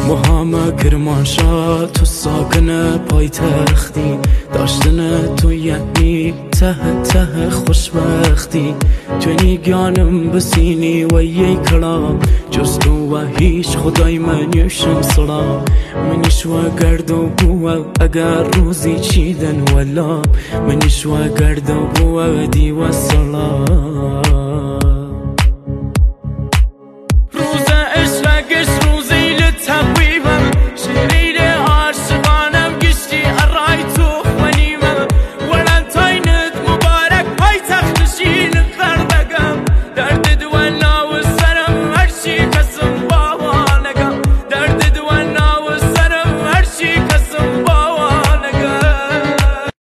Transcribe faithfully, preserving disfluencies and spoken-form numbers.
با همه کرمانشاه تو ساکن پای تختی، داشتن تو یعنی ته ته خوشبختی. تو نیگانم بسینی و یک کلام جز تو و هیچ خدای من یوشم سلام. منیش و گرد و بو اگر روزی چیدن ولا، منیش و گرد و بو دی و سلام.